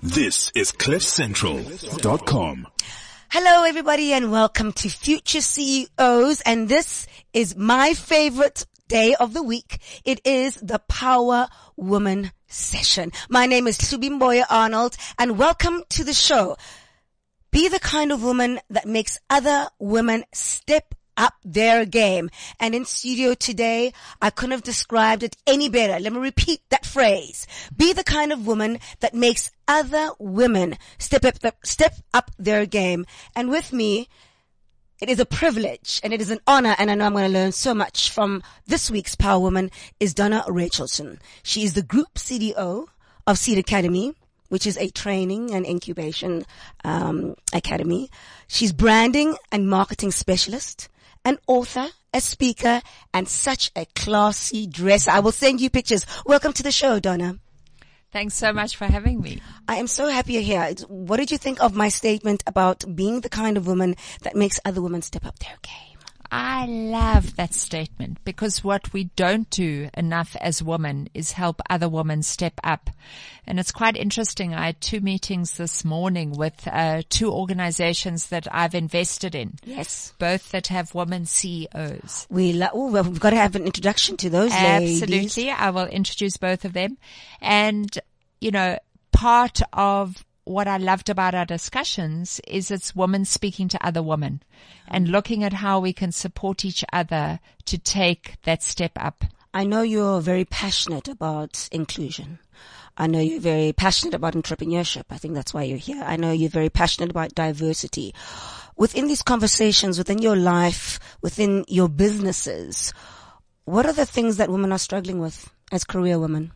This is CliffCentral.com. Hello, everybody, and welcome to Future CEOs. And this is my favorite day of the week. It is the Power Woman session. My name is Subimboya Arnold, and welcome to the show. Be the kind of woman that makes other women step up their game. And in studio today, I couldn't have described it any better. Let me repeat that phrase. Be the kind of woman that makes other women step up their game. And with me, it is a privilege and it is an honor, and I know I'm going to learn so much from this week's Power Woman, is Donna Rachelson. She is the Group CDO of Seed Academy, which is a training and incubation academy. She's branding and marketing specialist, an author, a speaker, and such a classy dresser. I will send you pictures. Welcome to the show, Donna. Thanks so much for having me. I am so happy you're here. What did you think of my statement about being the kind of woman that makes other women step up their game? I love that statement, because what we don't do enough as women is help other women step up. And it's quite interesting. I had 2 meetings this morning with 2 organizations that I've invested in. Yes. Both that have women CEOs. We've got to have an introduction to those ladies. Absolutely. I will introduce both of them. And, you know, part of what I loved about our discussions is it's women speaking to other women and looking at how we can support each other to take that step up. I know you're very passionate about inclusion. I know you're very passionate about entrepreneurship. I think that's why you're here. I know you're very passionate about diversity. Within these conversations, within your life, within your businesses, what are the things that women are struggling with as career women?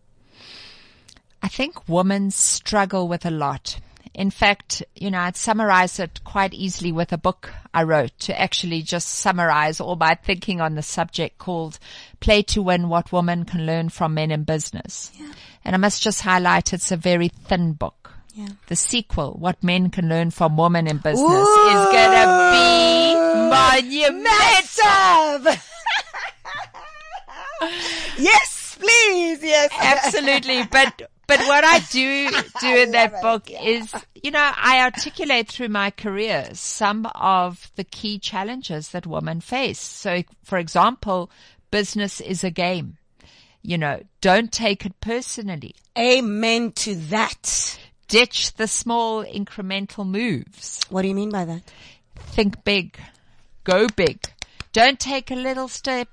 I think women struggle with a lot. In fact, you know, I'd summarize it quite easily with a book I wrote to actually just summarize all my thinking on the subject, called Play to Win: What Women Can Learn from Men in Business. Yeah. And I must just highlight, it's a very thin book. Yeah. The sequel, What Men Can Learn from Women in Business, is going to be monumental. Yes, please. Yes. Absolutely. But what I do in that book is, you know, I articulate through my career some of the key challenges that women face. So, for example, business is a game. You know, don't take it personally. Amen to that. Ditch the small incremental moves. What do you mean by that? Think big. Go big. Don't take a little step.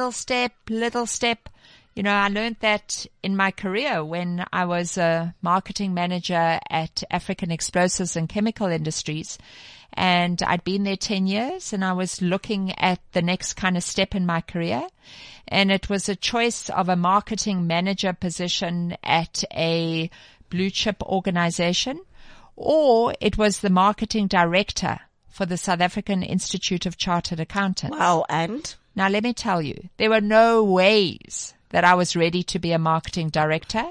You know, I learned that in my career when I was a marketing manager at African Explosives and Chemical Industries. And I'd been there 10 years and I was looking at the next kind of step in my career. And it was a choice of a marketing manager position at a blue chip organization, or it was the marketing director for the South African Institute of Chartered Accountants. Wow. And? Now let me tell you, there were no ways that I was ready to be a marketing director.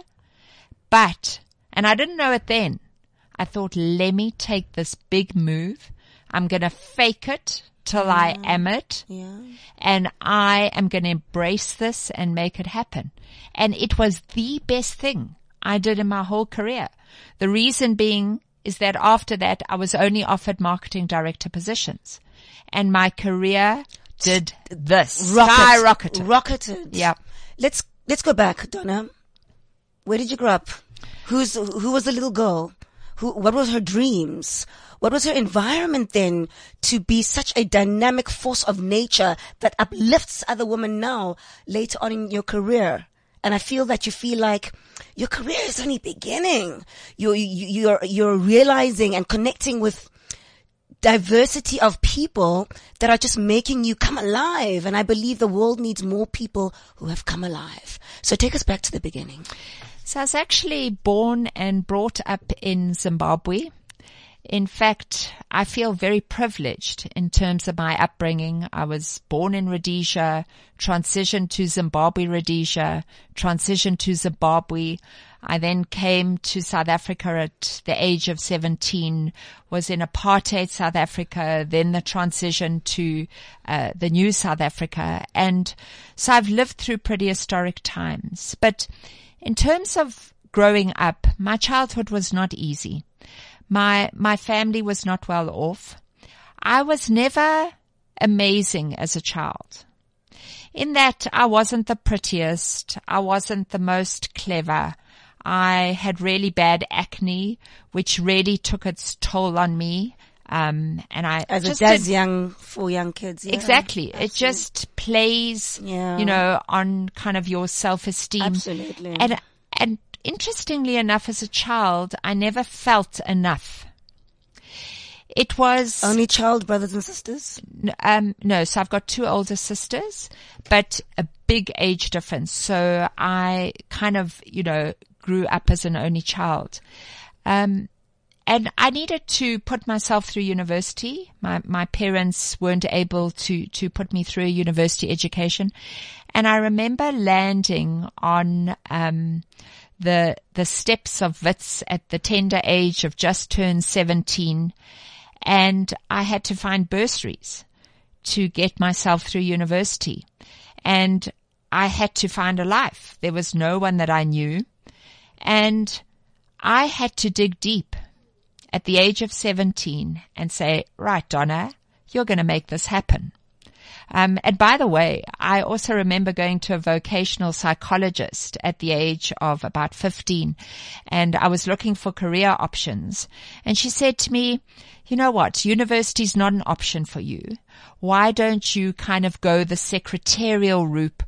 But, and I didn't know it then, I thought, let me take this big move. I'm going to fake it till I am it. Yeah. And I am going to embrace this and make it happen. And it was the best thing I did in my whole career. The reason being is that after that, I was only offered marketing director positions. And my career did this. Rocketed. Yeah. Let's go back, Donna. Where did you grow up? Who was the little girl? What was her dreams? What was her environment then to be such a dynamic force of nature that uplifts other women now, later on in your career? And I feel that you feel like your career is only beginning. You're realizing and connecting with diversity of people that are just making you come alive. And I believe the world needs more people who have come alive. So take us back to the beginning. So I was actually born and brought up in Zimbabwe. In fact, I feel very privileged in terms of my upbringing. I was born in Rhodesia, transitioned to Zimbabwe, Rhodesia, transitioned to Zimbabwe. I then came to South Africa at the age of 17, was in apartheid South Africa, then the transition to the new South Africa. And so I've lived through pretty historic times. But in terms of growing up, my childhood was not easy. My family was not well off. I was never amazing as a child. In that I wasn't the prettiest. I wasn't the most clever. I had really bad acne, which really took its toll on me. And I As just it does for young kids. Yeah. Exactly. It just plays, Yeah. on kind of your self-esteem. Absolutely. And interestingly enough, as a child, I never felt enough. It was Only child, brothers and sisters? no. So I've got 2 older sisters, but a big age difference. So I kind of, grew up as an only child. And I needed to put myself through university. My parents weren't able to put me through a university education. And I remember landing on, the steps of Wits at the tender age of just turned 17. And I had to find bursaries to get myself through university. And I had to find a life. There was no one that I knew. And I had to dig deep at the age of 17 and say, right, Donna, you're going to make this happen. And by the way, I also remember going to a vocational psychologist at the age of about 15, and I was looking for career options. And she said to me, you know what, university's not an option for you. Why don't you kind of go the secretarial route,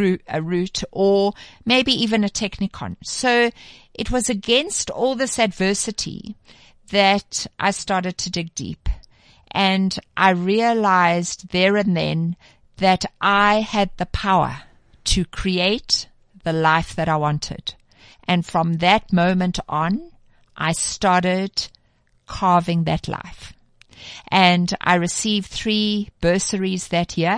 or maybe even a technikon? So it was against all this adversity that I started to dig deep. And I realized there and then that I had the power to create the life that I wanted. And from that moment on, I started carving that life. And I received 3 bursaries that year.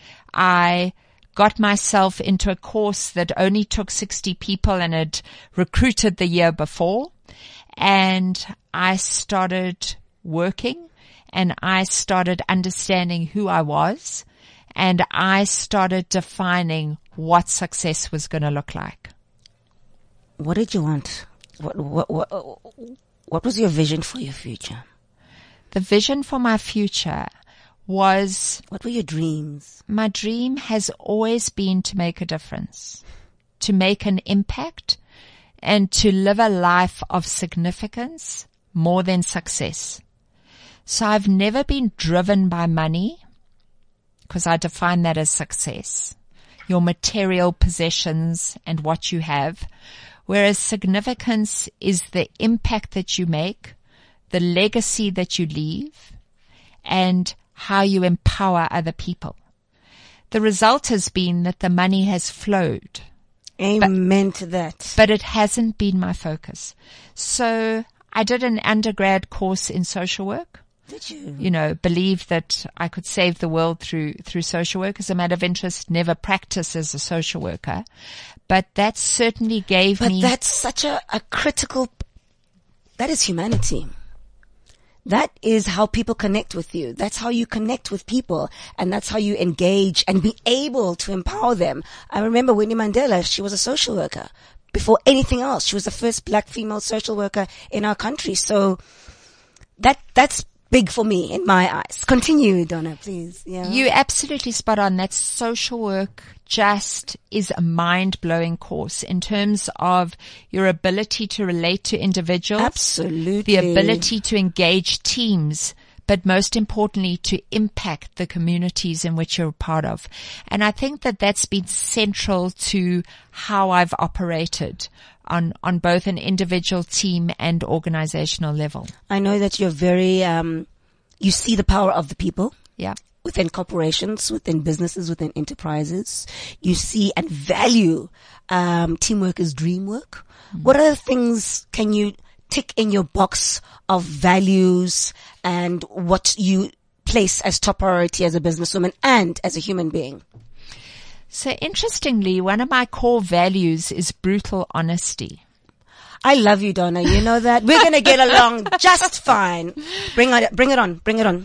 I got myself into a course that only took 60 people and had recruited the year before. And I started working, and I started understanding who I was, and I started defining what success was going to look like. What did you want? What was your vision for your future? The vision for my future was... What were your dreams? My dream has always been to make a difference, to make an impact, and to live a life of significance more than success. So I've never been driven by money, because I define that as success, your material possessions and what you have, whereas significance is the impact that you make, the legacy that you leave, and how you empower other people. The result has been that the money has flowed. Amen to that. But it hasn't been my focus. So I did an undergrad course in social work. Did you? Believed that I could save the world through social work. As a matter of interest, never practiced as a social worker. But that certainly gave me... But that's such a critical... That is humanity. That is how people connect with you. That's how you connect with people. And that's how you engage and be able to empower them. I remember Winnie Mandela, she was a social worker. Before anything else, she was the first black female social worker in our country. So that's big for me in my eyes. Continue, Donna, please. Yeah. You're absolutely spot on. That social work just is a mind-blowing course in terms of your ability to relate to individuals. Absolutely. The ability to engage teams, but most importantly, to impact the communities in which you're a part of. And I think that that's been central to how I've operated on both an individual, team, and organizational level. I know that you're very, you see the power of the people. Yeah. Within corporations, within businesses, within enterprises. You see and value, teamwork is dream work. Mm-hmm. What other things can you tick in your box of values and what you place as top priority as a businesswoman and as a human being? So interestingly, one of my core values is brutal honesty. I love you, Donna. You know that. We're going to get along just fine. Bring it on.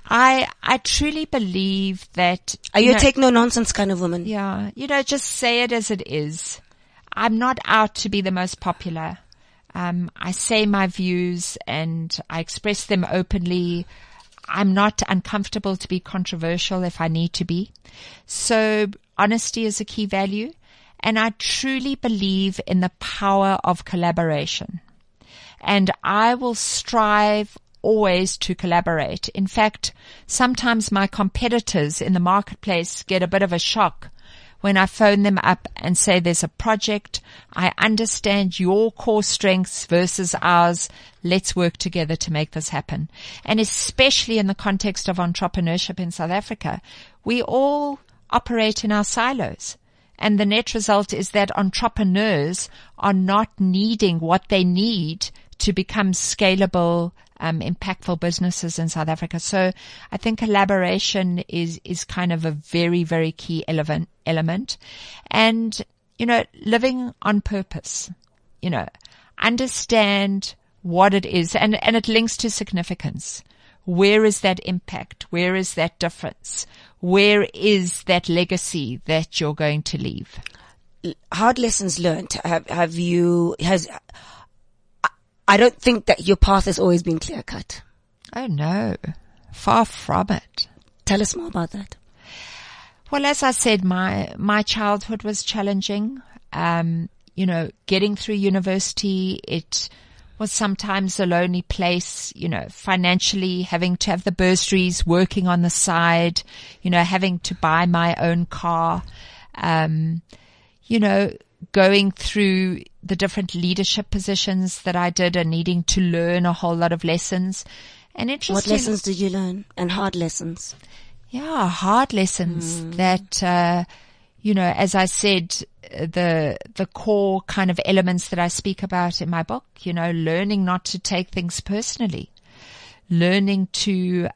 I truly believe that... Are you a take no nonsense kind of woman? Yeah. Just say it as it is. I'm not out to be the most popular. I say my views and I express them openly. I'm not uncomfortable to be controversial if I need to be. So honesty is a key value. And I truly believe in the power of collaboration. And I will strive always to collaborate. In fact, sometimes my competitors in the marketplace get a bit of a shock when I phone them up and say there's a project. I understand your core strengths versus ours. Let's work together to make this happen. And especially in the context of entrepreneurship in South Africa, we all operate in our silos. And the net result is that entrepreneurs are not needing what they need to become scalable, impactful businesses in South Africa. So I think collaboration is kind of a very, very key element. And, living on purpose, understand what it is. And it links to significance. Where is that impact? Where is that difference? Where is that legacy that you're going to leave? Hard lessons learned. I don't think that your path has always been clear cut. Oh no, far from it. Tell us more about that. Well, as I said, my childhood was challenging. Getting through university, it was sometimes a lonely place, financially having to have the bursaries, working on the side, having to buy my own car, going through the different leadership positions that I did and needing to learn a whole lot of lessons. And interesting. What lessons did you learn? And hard lessons? Yeah, hard lessons that, as I said, the core kind of elements that I speak about in my book, learning not to take things personally, learning to,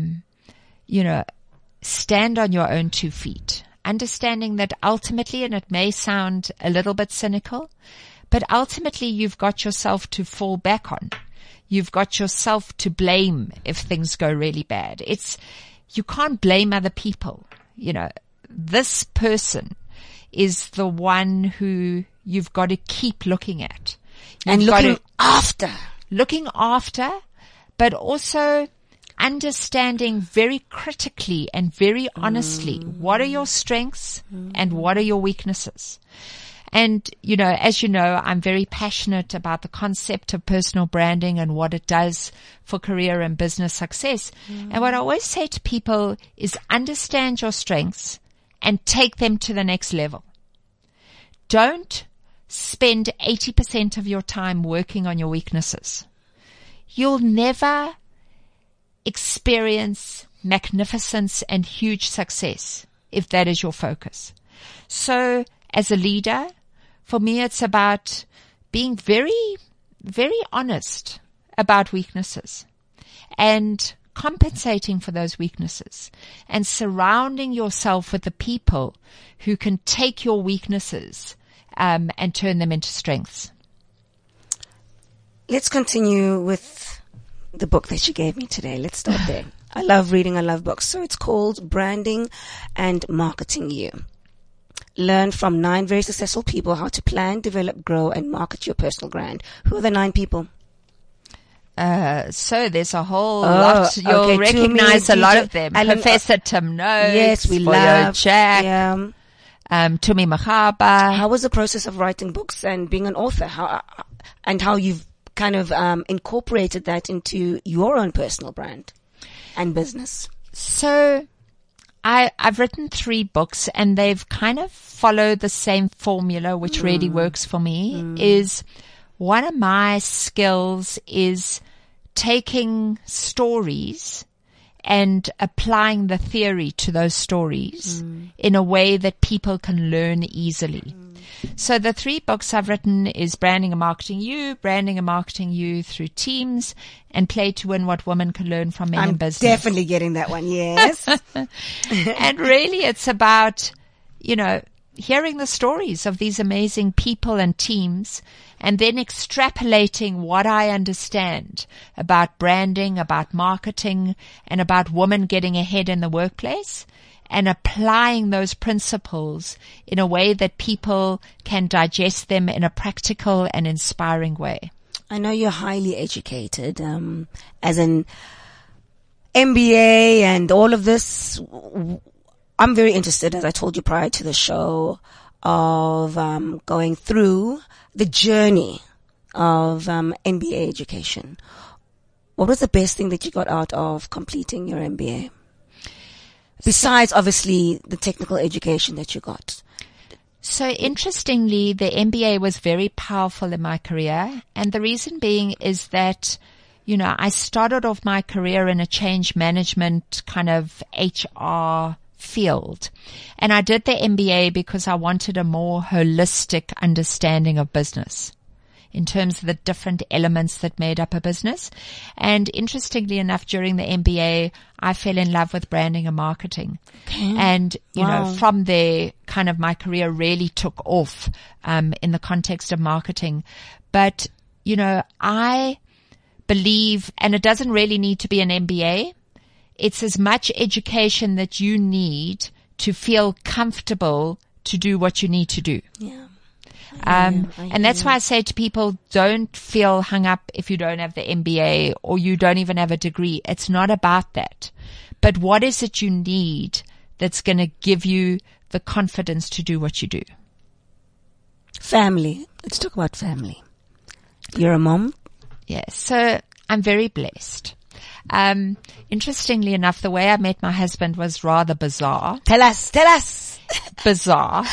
stand on your own 2 feet, understanding that ultimately, and it may sound a little bit cynical, but ultimately you've got yourself to fall back on. You've got yourself to blame if things go really bad. You can't blame other people. This person is the one who you've got to keep looking at. And looking after, but also understanding very critically and very honestly, what are your strengths and what are your weaknesses? And, as you know, I'm very passionate about the concept of personal branding and what it does for career and business success. And what I always say to people is understand your strengths and take them to the next level. Don't spend 80% of your time working on your weaknesses. You'll never experience magnificence and huge success if that is your focus. So as a leader, for me, it's about being very, very honest about weaknesses and compensating for those weaknesses and surrounding yourself with the people who can take your weaknesses and turn them into strengths. Let's continue with the book that you gave me today. Let's start there. I love reading. I love books. So it's called Branding and Marketing You. Learn from 9 very successful people how to plan, develop, grow, and market your personal brand. Who are the 9 people? So there's a whole lot. You'll recognize a lot of them. Professor Tim Noakes. Yes, we love. Jack. Yeah. Tumi Mahaba. How was the process of writing books and being an author? How you've kind of incorporated that into your own personal brand and business? So I've written 3 books and they've kind of followed the same formula, which really works for me. Is one of my skills is taking stories and applying the theory to those stories in a way that people can learn easily. So the 3 books I've written is Branding and Marketing You through teams, and Play to Win: What Women Can Learn from Men in Business. I'm definitely getting that one, yes. And really it's about, hearing the stories of these amazing people and teams and then extrapolating what I understand about branding, about marketing, and about women getting ahead in the workplace, and applying those principles in a way that people can digest them in a practical and inspiring way. I know you're highly educated, as an MBA and all of this. I'm very interested, as I told you prior to the show, of going through the journey of MBA education. What was the best thing that you got out of completing your MBA? Besides, obviously, the technical education that you got. So interestingly, the MBA was very powerful in my career. And the reason being is that, I started off my career in a change management kind of HR field. And I did the MBA because I wanted a more holistic understanding of business in terms of the different elements that made up a business. And interestingly enough, during the MBA, I fell in love with branding and marketing. Okay. And, from there, kind of my career really took off, in the context of marketing. But, I believe, and it doesn't really need to be an MBA. It's as much education that you need to feel comfortable to do what you need to do. Yeah. And that's why I say to people, don't feel hung up if you don't have the MBA or you don't even have a degree. It's not about that. But what is it you need that's going to give you the confidence to do what you do? Family. Let's talk about family. You're a mom? Yes. So I'm very blessed. Interestingly enough, the way I met my husband was rather bizarre. Tell us. Bizarre.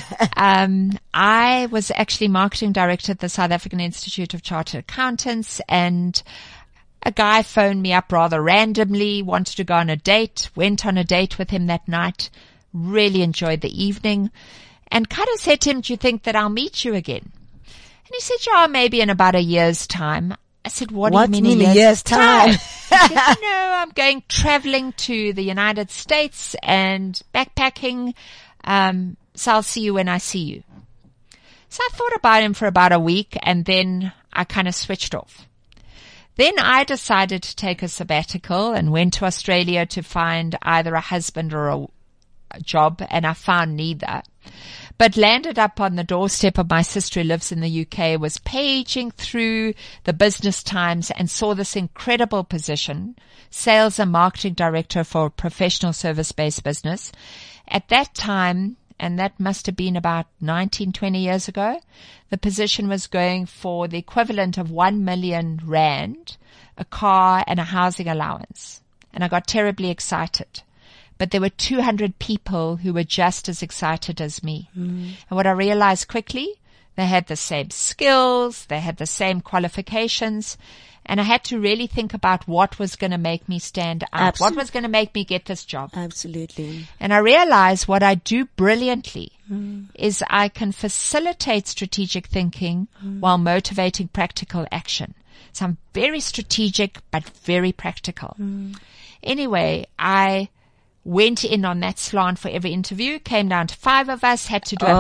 I was actually marketing director at the South African Institute of Chartered Accountants, and a guy phoned me up rather randomly, wanted to go on a date, went on a date with him that night, really enjoyed the evening, and kind of said to him, do you think that I'll meet you again? And he said, yeah, maybe in about a year's time. I said, what do you mean a year's time? He said, I'm going traveling to the United States and backpacking. So I'll see you when I see you. So I thought about him for about a week, and then I kind of switched off. Then I decided to take a sabbatical and went to Australia to find either a husband or a job, and I found neither. But landed up on the doorstep of my sister who lives in the UK, was paging through the Business Times and saw this incredible position, sales and marketing director for a professional service-based business. At that time, and that must have been about 19, 20 years ago, the position was going for the equivalent of 1 million rand, a car and a housing allowance. And I got terribly excited. But there were 200 people who were just as excited as me. And what I realized quickly, they had the same skills, they had the same qualifications, and I had to really think about what was going to make me stand out, what was going to make me get this job. Absolutely. And I realized what I do brilliantly is I can facilitate strategic thinking while motivating practical action. So I'm very strategic, but very practical. Anyway, I went in on that slant for every interview, came down to 5 of us, had to do a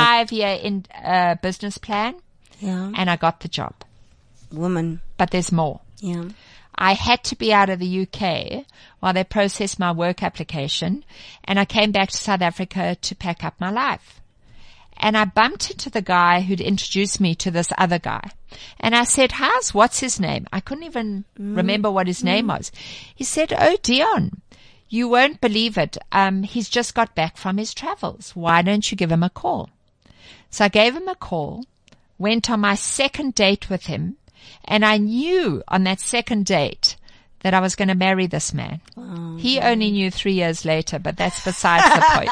5-year business plan, and I got the job. Woman. But there's more. Yeah. I had to be out of the UK while they processed my work application, and I came back to South Africa to pack up my life. And I bumped into the guy who'd introduced me to this other guy. And I said, what's his name? I couldn't even remember what his name was. He said, oh, Dion, you won't believe it. He's just got back from his travels. Why don't you give him a call? So I gave him a call, went on my second date with him, and I knew on that second date that I was going to marry this man. Oh, he only knew 3 years later, but that's besides the point.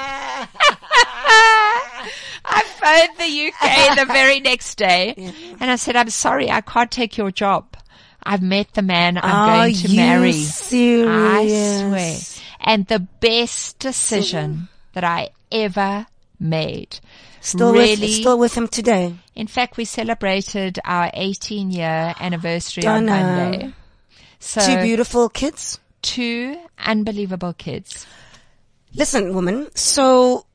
I phoned the UK the very next day, and I said, I'm sorry, I can't take your job. I've met the man I'm going to marry. Serious? I swear. And the best decision that I ever made. Still with him today. In fact, we celebrated our 18-year anniversary on Monday. So 2 beautiful kids. 2 unbelievable kids. Listen, woman. So,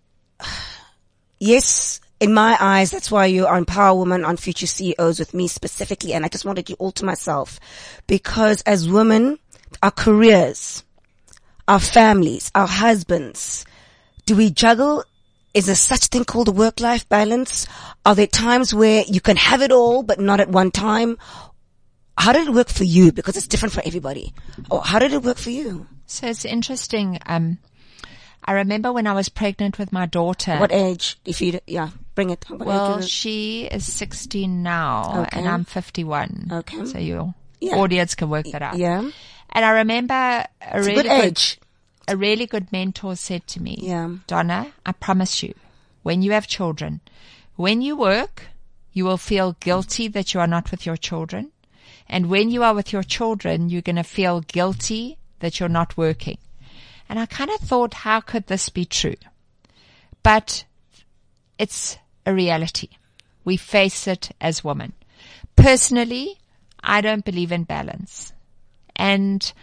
yes, in my eyes, that's why you are on Power Woman on Future CEOs with me specifically. And I just wanted you all to myself, because as women, our careers our families, our husbands, do we juggle? Is there such thing called a work-life balance? Are there times where you can have it all, but not at one time? How did it work for you? Because it's different for everybody. Or how did it work for you? So it's interesting. I remember when I was pregnant with my daughter. What age? Bring it. What Well, age is it? she is 16 now, Okay. and I'm 51. Okay. So your Yeah. audience can work that out. Yeah. And I remember a It's a really good age. a really good mentor said to me, Yeah. Donna, I promise you, when you have children, when you work, you will feel guilty that you are not with your children. And when you are with your children, you're going to feel guilty that you're not working. And I kind of thought, how could this be true? But it's a reality. We face it as women. Personally, I don't believe in balance. And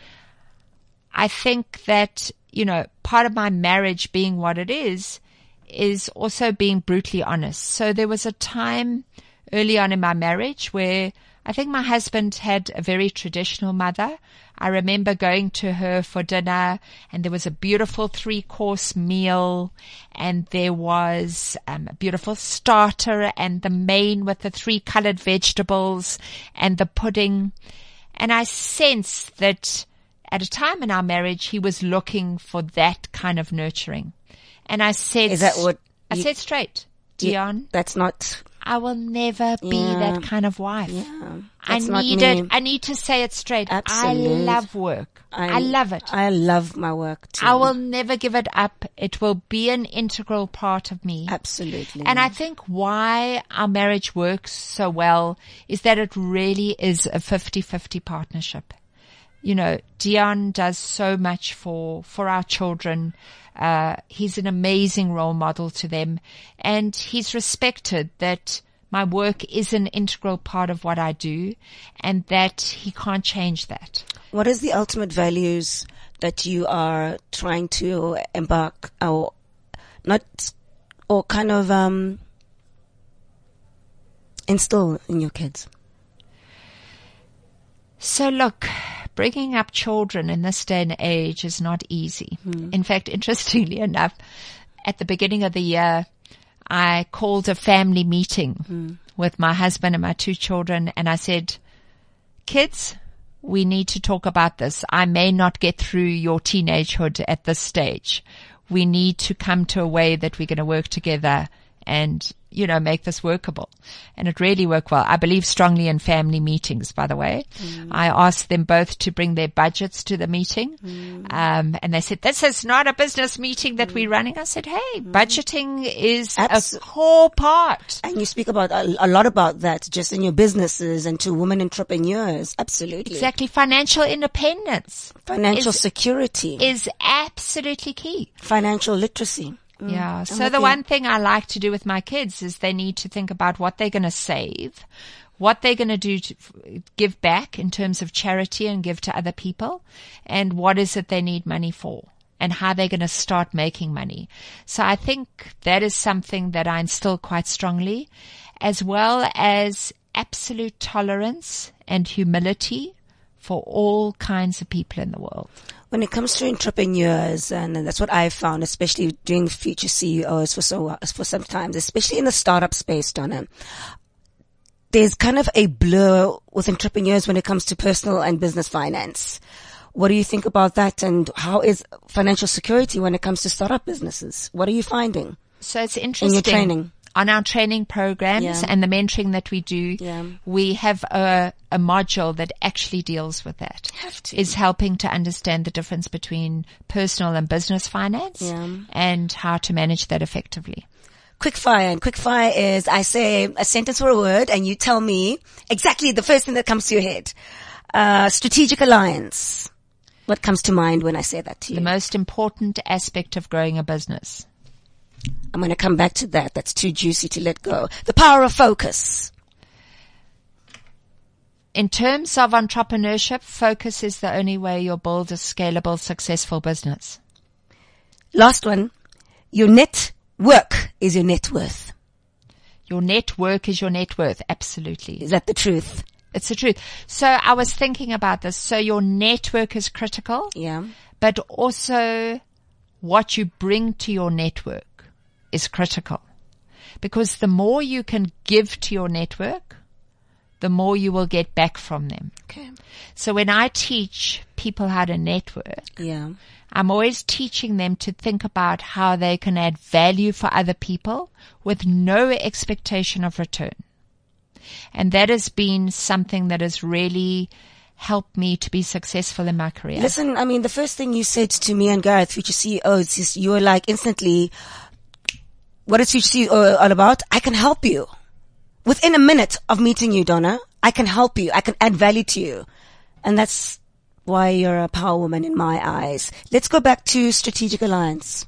I think that, part of my marriage being what it is also being brutally honest. So there was a time early on in my marriage where I think my husband had a very traditional mother. I remember going to her for dinner, and there was a beautiful 3-course meal, and there was a beautiful starter and the main with the 3 colored vegetables and the pudding. And I sensed that at a time in our marriage, he was looking for that kind of nurturing. And I said, Is that what I said straight, Dion, That's not. I will never be that kind of wife. Yeah. I That's not need me. it. I need to say it straight. Absolute. I love work. I love it. I love my work too. I will never give it up. It will be an integral part of me. Absolutely. And I think why our marriage works so well is that it really is a 50-50 partnership. Dion does so much for our children. He's an amazing role model to them, and he's respected that my work is an integral part of what I do, and that he can't change that. What is the ultimate values that you are trying to embark or instill in your kids? So look, bringing up children in this day and age is not easy. In fact, interestingly enough, at the beginning of the year, I called a family meeting with my husband and my 2 children, and I said, kids, we need to talk about this. I may not get through your teenagehood at this stage. We need to come to a way that we're going to work together and, make this workable. And it really worked well. I believe strongly in family meetings, by the way. I asked them both to bring their budgets to the meeting. And they said, this is not a business meeting that we're running. I said, hey, budgeting is a core part. And you speak about a lot about that just in your businesses and to women entrepreneurs. Absolutely. Exactly. Financial independence. Financial security. Is absolutely key. Financial literacy. Yeah. So the one thing I like to do with my kids is they need to think about what they're going to save, what they're going to do to give back in terms of charity and give to other people, and what is it they need money for, and how they're going to start making money. So I think that is something that I instill quite strongly, as well as absolute tolerance and humility for all kinds of people in the world. When it comes to entrepreneurs, and that's what I've found, especially doing Future CEOs for some times, especially in the startup space, Donna, there's kind of a blur with entrepreneurs when it comes to personal and business finance. What do you think about that? And how is financial security when it comes to startup businesses? What are you finding? So it's interesting. In your training? On our training programs and the mentoring that we do, we have a module that actually deals with that. Have to. Is helping to understand the difference between personal and business finance and how to manage that effectively. Quickfire. And quickfire is I say a sentence or a word and you tell me exactly the first thing that comes to your head. Strategic alliance. What comes to mind when I say that to you? The most important aspect of growing a business. I'm going to come back to that. That's too juicy to let go. The power of focus. In terms of entrepreneurship, focus is the only way you'll build a scalable, successful business. Last one. Your network is your net worth. Your network is your net worth. Absolutely. Is that the truth? It's the truth. So I was thinking about this. So your network is critical. Yeah. but also what you bring to your network is critical. Because the more you can give to your network, the more you will get back from them. Okay. So when I teach people how to network, Yeah. I'm always teaching them to think about how they can add value for other people with no expectation of return. And that has been something that has really helped me to be successful in my career. Listen, I mean, the first thing you said to me and Gareth, Future CEOs, is you were like instantly, what is Future CEO all about? I can help you. Within a minute of meeting you, Donna, I can help you. I can add value to you. And that's why you're a power woman in my eyes. Let's go back to Strategic Alliance.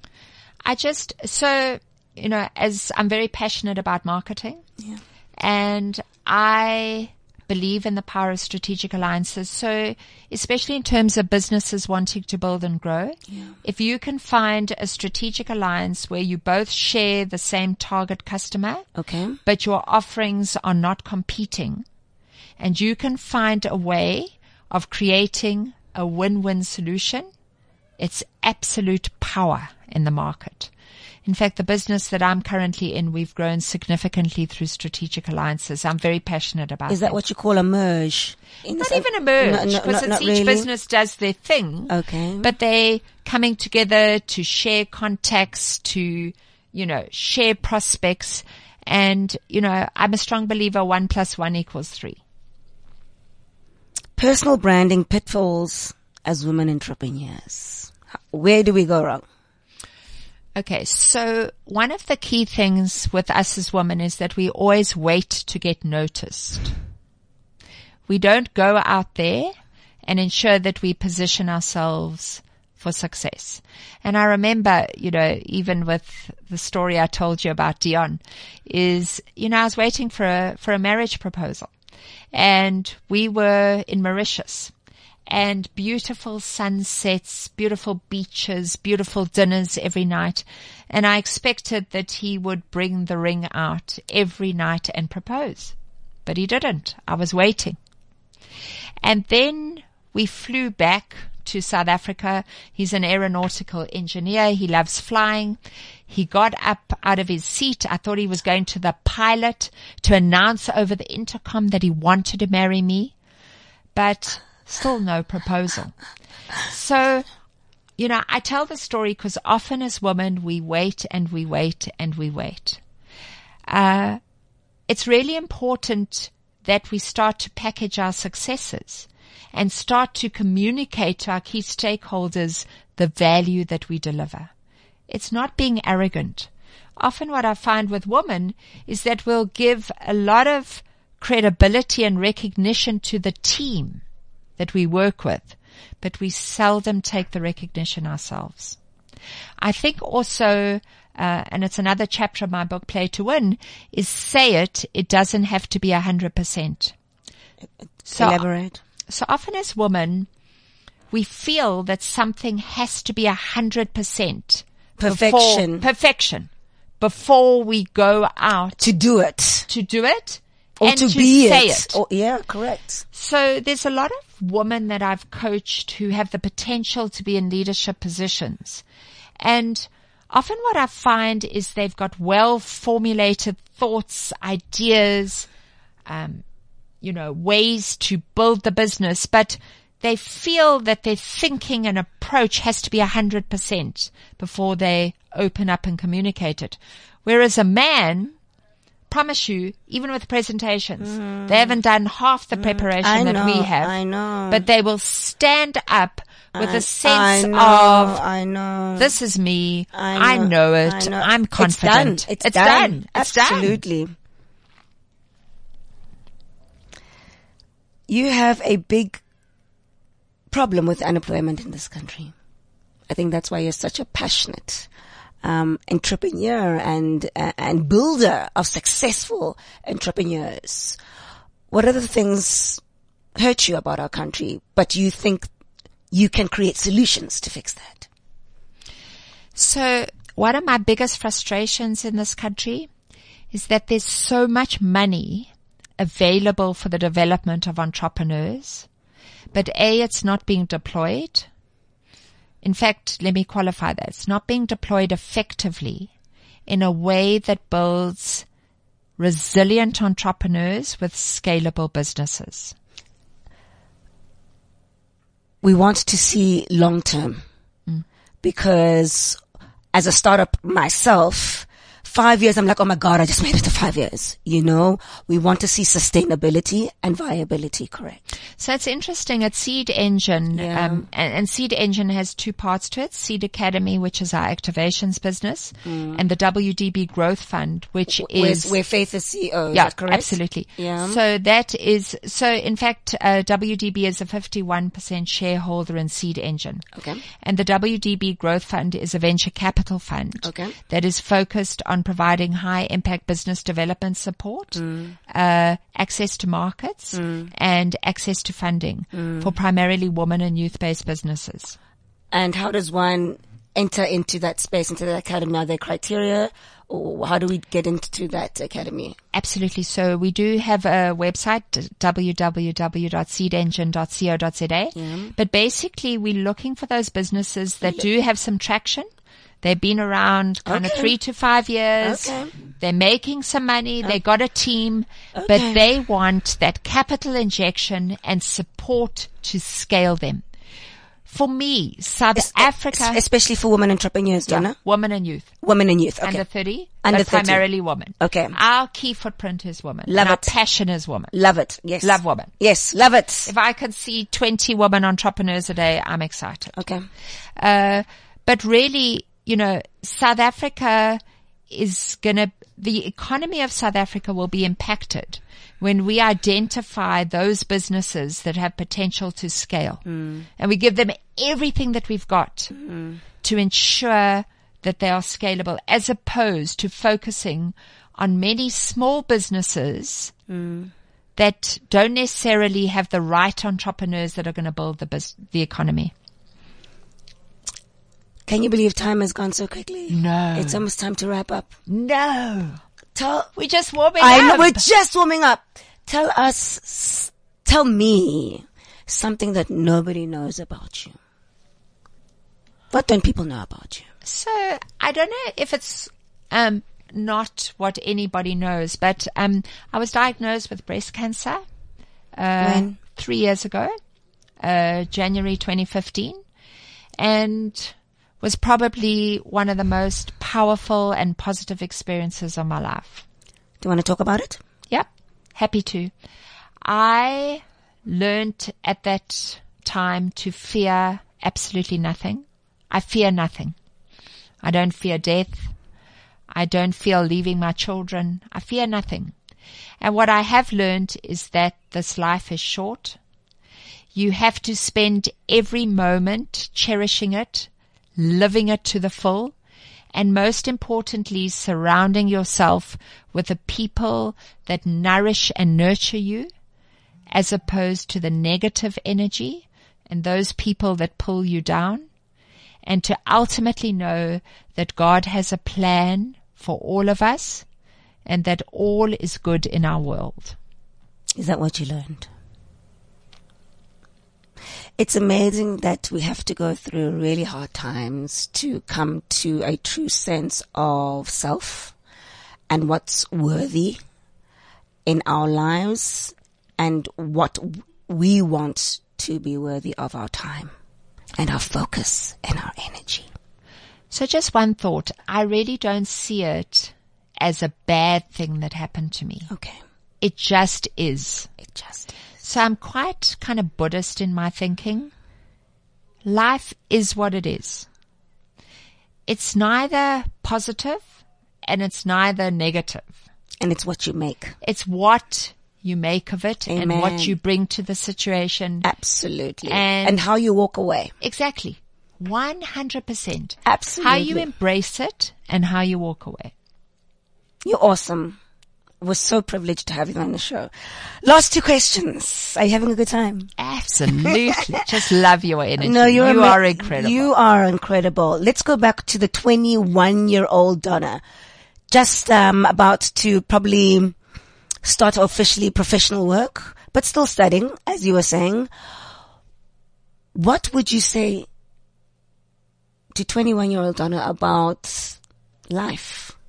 As I'm very passionate about marketing. Yeah. And I believe in the power of strategic alliances. So especially in terms of businesses wanting to build and grow, if you can find a strategic alliance where you both share the same target customer, Okay. but your offerings are not competing, and you can find a way of creating a win-win solution, it's absolute power in the market. In fact, the business that I'm currently in, we've grown significantly through strategic alliances. I'm very passionate about Is that what you call a merge? Not even a merge, because not each really. business does their thing. Okay. But they're coming together to share contacts, to, share prospects. And, I'm a strong believer 1 + 1 = 3. Personal branding pitfalls as women entrepreneurs. Where do we go wrong? Okay, so one of the key things with us as women is that we always wait to get noticed. We don't go out there and ensure that we position ourselves for success. And I remember, even with the story I told you about Dion, is, I was waiting for a marriage proposal, and we were in Mauritius. And beautiful sunsets, beautiful beaches, beautiful dinners every night. And I expected that he would bring the ring out every night and propose. But he didn't. I was waiting. And then we flew back to South Africa. He's an aeronautical engineer. He loves flying. He got up out of his seat. I thought he was going to the pilot to announce over the intercom that he wanted to marry me. But still no proposal. So, I tell the story because often as women, we wait and we wait and we wait. It's really important that we start to package our successes and start to communicate to our key stakeholders the value that we deliver. It's not being arrogant. Often what I find with women is that we'll give a lot of credibility and recognition to the team that we work with, but we seldom take the recognition ourselves. I think also, and it's another chapter of my book, Play to Win, is say it doesn't have to be 100%. Elaborate. So often as women, we feel that something has to be 100%. Perfection. Before we go out. To do it. Or and to say be it. Oh, yeah, correct. So there's a lot of women that I've coached who have the potential to be in leadership positions. And often what I find is they've got well-formulated thoughts, ideas, ways to build the business, but they feel that their thinking and approach has to be 100% before they open up and communicate it. Whereas a man, promise you, even with presentations, they haven't done half the preparation that we have. I know. But they will stand up with a sense I know. this is me. I know it. I'm confident. It's done. It's done. Absolutely. You have a big problem with unemployment in this country. I think that's why you're such a passionate entrepreneur and builder of successful entrepreneurs. What other things hurt you about our country, but you think you can create solutions to fix that? So one of my biggest frustrations in this country is that there's so much money available for the development of entrepreneurs, but A, it's not being deployed, In fact, let me qualify that. It's not being deployed effectively in a way that builds resilient entrepreneurs with scalable businesses. We want to see long term because as a startup myself, 5 years, I'm like, oh my God, I just made it to 5 years. You know, we want to see sustainability and viability, correct? So it's interesting at Seed Engine, Yeah. and Seed Engine has two parts to it. Seed Academy, which is our activations business, and the WDB Growth Fund, which is where Faith is CEO. Is yeah, that correct? absolutely. Yeah. So that is, so in fact, WDB is a 51% shareholder in Seed Engine. Okay. And the WDB Growth Fund is a venture capital fund Okay. that is focused on providing high impact business development support, access to markets, and access to funding for primarily women and youth-based businesses. And how does one enter into that space, into that academy? Are there criteria, or how do we get into that academy? Absolutely. So we do have a website, www.seedengine.co.za. But basically, we're looking for those businesses that do have some traction. They've been around kind of 3 to 5 years. Okay. They're making some money. They got a team, but they want that capital injection and support to scale them. For me, South Africa, Especially for women entrepreneurs, Donna? women and youth, Women and youth. Okay. under 30, Under but 30. primarily women. Okay. Our key footprint is women. Love and it. Our passion is women. Love it. Yes. Love women. Yes. Love it. If I can see 20 women entrepreneurs a day, I'm excited. Okay. But really, you know, South Africa the economy of South Africa will be impacted when we identify those businesses that have potential to scale. And we give them everything that we've got to ensure that they are scalable, as opposed to focusing on many small businesses that don't necessarily have the right entrepreneurs that are going to build the economy. Can you believe time has gone so quickly? No. It's almost time to wrap up. No. Tell We're just warming I up. know, we're just warming up. Tell me something that nobody knows about you. What don't people know about you? So I don't know if it's not what anybody knows, but I was diagnosed with breast cancer When? 3 years ago, January 2015, and was probably one of the most powerful and positive experiences of my life. Do you want to talk about it? Yep, happy to. I learned at that time to fear absolutely nothing. I fear nothing. I don't fear death. I don't fear leaving my children. I fear nothing. And what I have learned is that this life is short. You have to spend every moment cherishing it, living it to the full, and most importantly, surrounding yourself with the people that nourish and nurture you, as opposed to the negative energy and those people that pull you down, and to ultimately know that God has a plan for all of us and that all is good in our world. Is that what you learned? It's amazing that we have to go through really hard times to come to a true sense of self and what's worthy in our lives and what we want to be worthy of our time and our focus and our energy. So just one thought. I really don't see it as a bad thing that happened to me. Okay. It just is. It just is. So I'm quite kind of Buddhist in my thinking. Life is what it is. It's neither positive and it's neither negative. And it's what you make. It's what you make of it and Amen. what you bring to the situation. Absolutely. And- And how you walk away. Exactly. 100%. Absolutely. How you embrace it and how you walk away. You're awesome. We're so privileged to have you on the show. Last two questions. Are you having a good time? Absolutely. Just love your energy. No, you are incredible. You are incredible. Let's go back to the 21-year-old Donna. Just about to probably start officially professional work, but still studying, as you were saying. What would you say to 21-year-old Donna about life?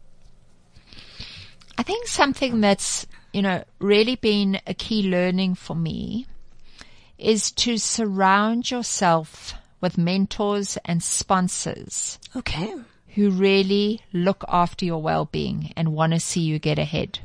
I think something that's, really been a key learning for me is to surround yourself with mentors and sponsors. Okay. Who really look after your well-being and want to see you get ahead.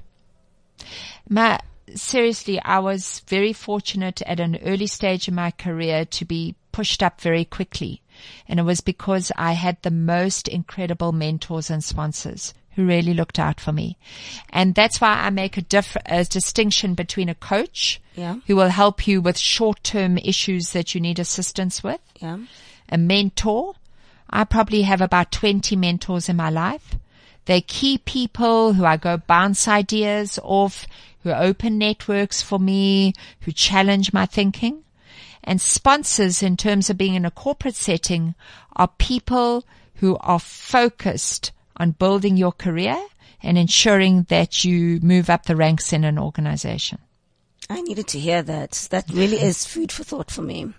Seriously, I was very fortunate at an early stage in my career to be pushed up very quickly. And it was because I had the most incredible mentors and sponsors who really looked out for me. And that's why I make a distinction between a coach who will help you with short-term issues that you need assistance with, a mentor. I probably have about 20 mentors in my life. They're key people who I go bounce ideas off, who open networks for me, who challenge my thinking. And sponsors, in terms of being in a corporate setting, are people who are focused on building your career and ensuring that you move up the ranks in an organization. I needed to hear that. That really is food for thought for me.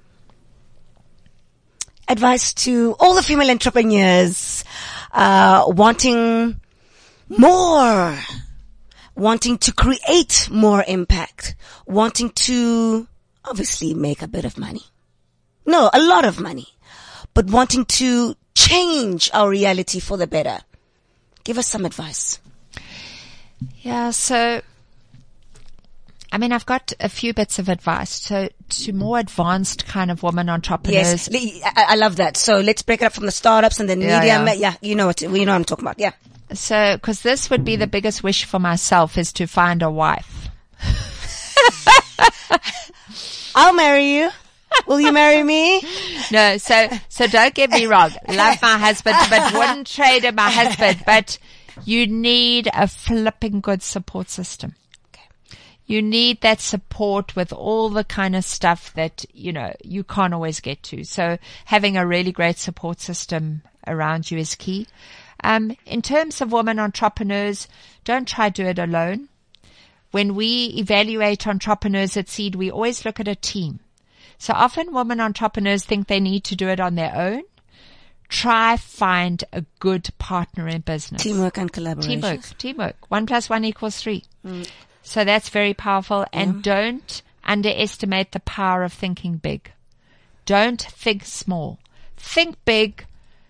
Advice to all the female entrepreneurs wanting more, wanting to create more impact, wanting to obviously make a bit of money. No, a lot of money, but wanting to change our reality for the better. Give us some advice. Yeah, so I've got a few bits of advice. So to more advanced kind of women entrepreneurs. Yes, I love that. So let's break it up from the startups and then medium. Yeah, you know what I'm talking about. Yeah. So, cause this would be the biggest wish for myself is to find a wife. I'll marry you. Will you marry me? No, so don't get me wrong. Love my husband, but wouldn't trade in my husband. But you need a flipping good support system. You need that support with all the kind of stuff that, you can't always get to. So having a really great support system around you is key. In terms of women entrepreneurs, don't try to do it alone. When we evaluate entrepreneurs at Seed, we always look at a team. So often women entrepreneurs think they need to do it on their own. Try find a good partner in business. Teamwork and collaboration. Teamwork. 1 + 1 = 3. So that's very powerful. And don't underestimate the power of thinking big. Don't think small. Think big.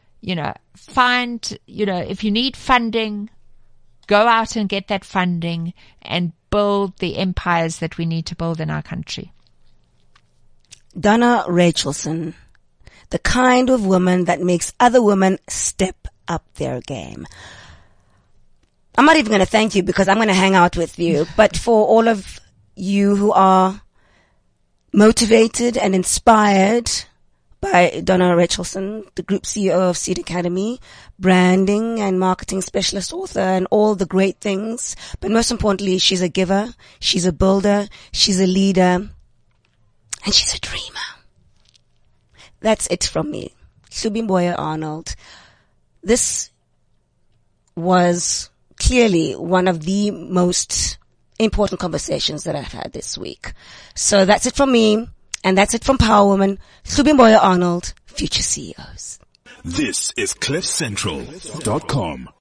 If you need funding, go out and get that funding and build the empires that we need to build in our country. Donna Rachelson, the kind of woman that makes other women step up their game. I'm not even going to thank you because I'm going to hang out with you. But for all of you who are motivated and inspired by Donna Rachelson, the Group CEO of Seed Academy, branding and marketing specialist author and all the great things. But most importantly, she's a giver, she's a builder, she's a leader, and she's a dreamer. That's it from me. Hlubimboya Arnold. This was clearly one of the most important conversations that I've had this week. So that's it from me, and that's it from Power Woman, Hlubimboya Arnold, Future CEOs. This is CliffCentral.com.